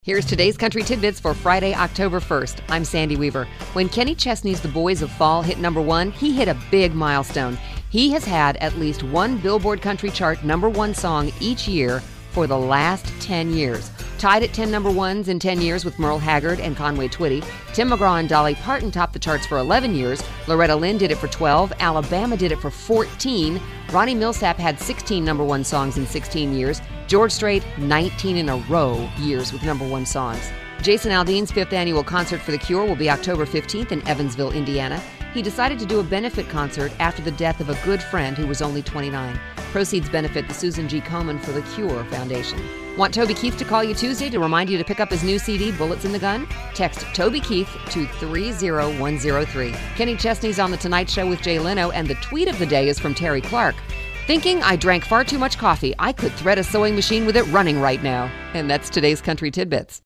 Here's today's Country Tidbits for Friday, October 1st. I'm Sandy Weaver. When Kenny Chesney's The Boys of Fall hit number one, he hit a big milestone. He has had at least one Billboard Country Chart number one song each year for the last 10 years. Tied at 10 number ones in 10 years with Merle Haggard and Conway Twitty. Tim McGraw and Dolly Parton topped the charts for 11 years. Loretta Lynn did it for 12. Alabama did it for 14. Ronnie Milsap had 16 number one songs in 16 years. George Strait, 19 in a row years with number one songs. Jason Aldean's 5th annual concert for The Cure will be October 15th in Evansville, Indiana. He decided to do a benefit concert after the death of a good friend who was only 29. Proceeds benefit the Susan G. Komen for the Cure Foundation. Want Toby Keith to call you Tuesday to remind you to pick up his new CD, Bullets in the Gun? Text Toby Keith to 30103. Kenny Chesney's on The Tonight Show with Jay Leno, and the tweet of the day is from Terry Clark. Thinking I drank far too much coffee. I could thread a sewing machine with it running right now. And that's today's Country Tidbits.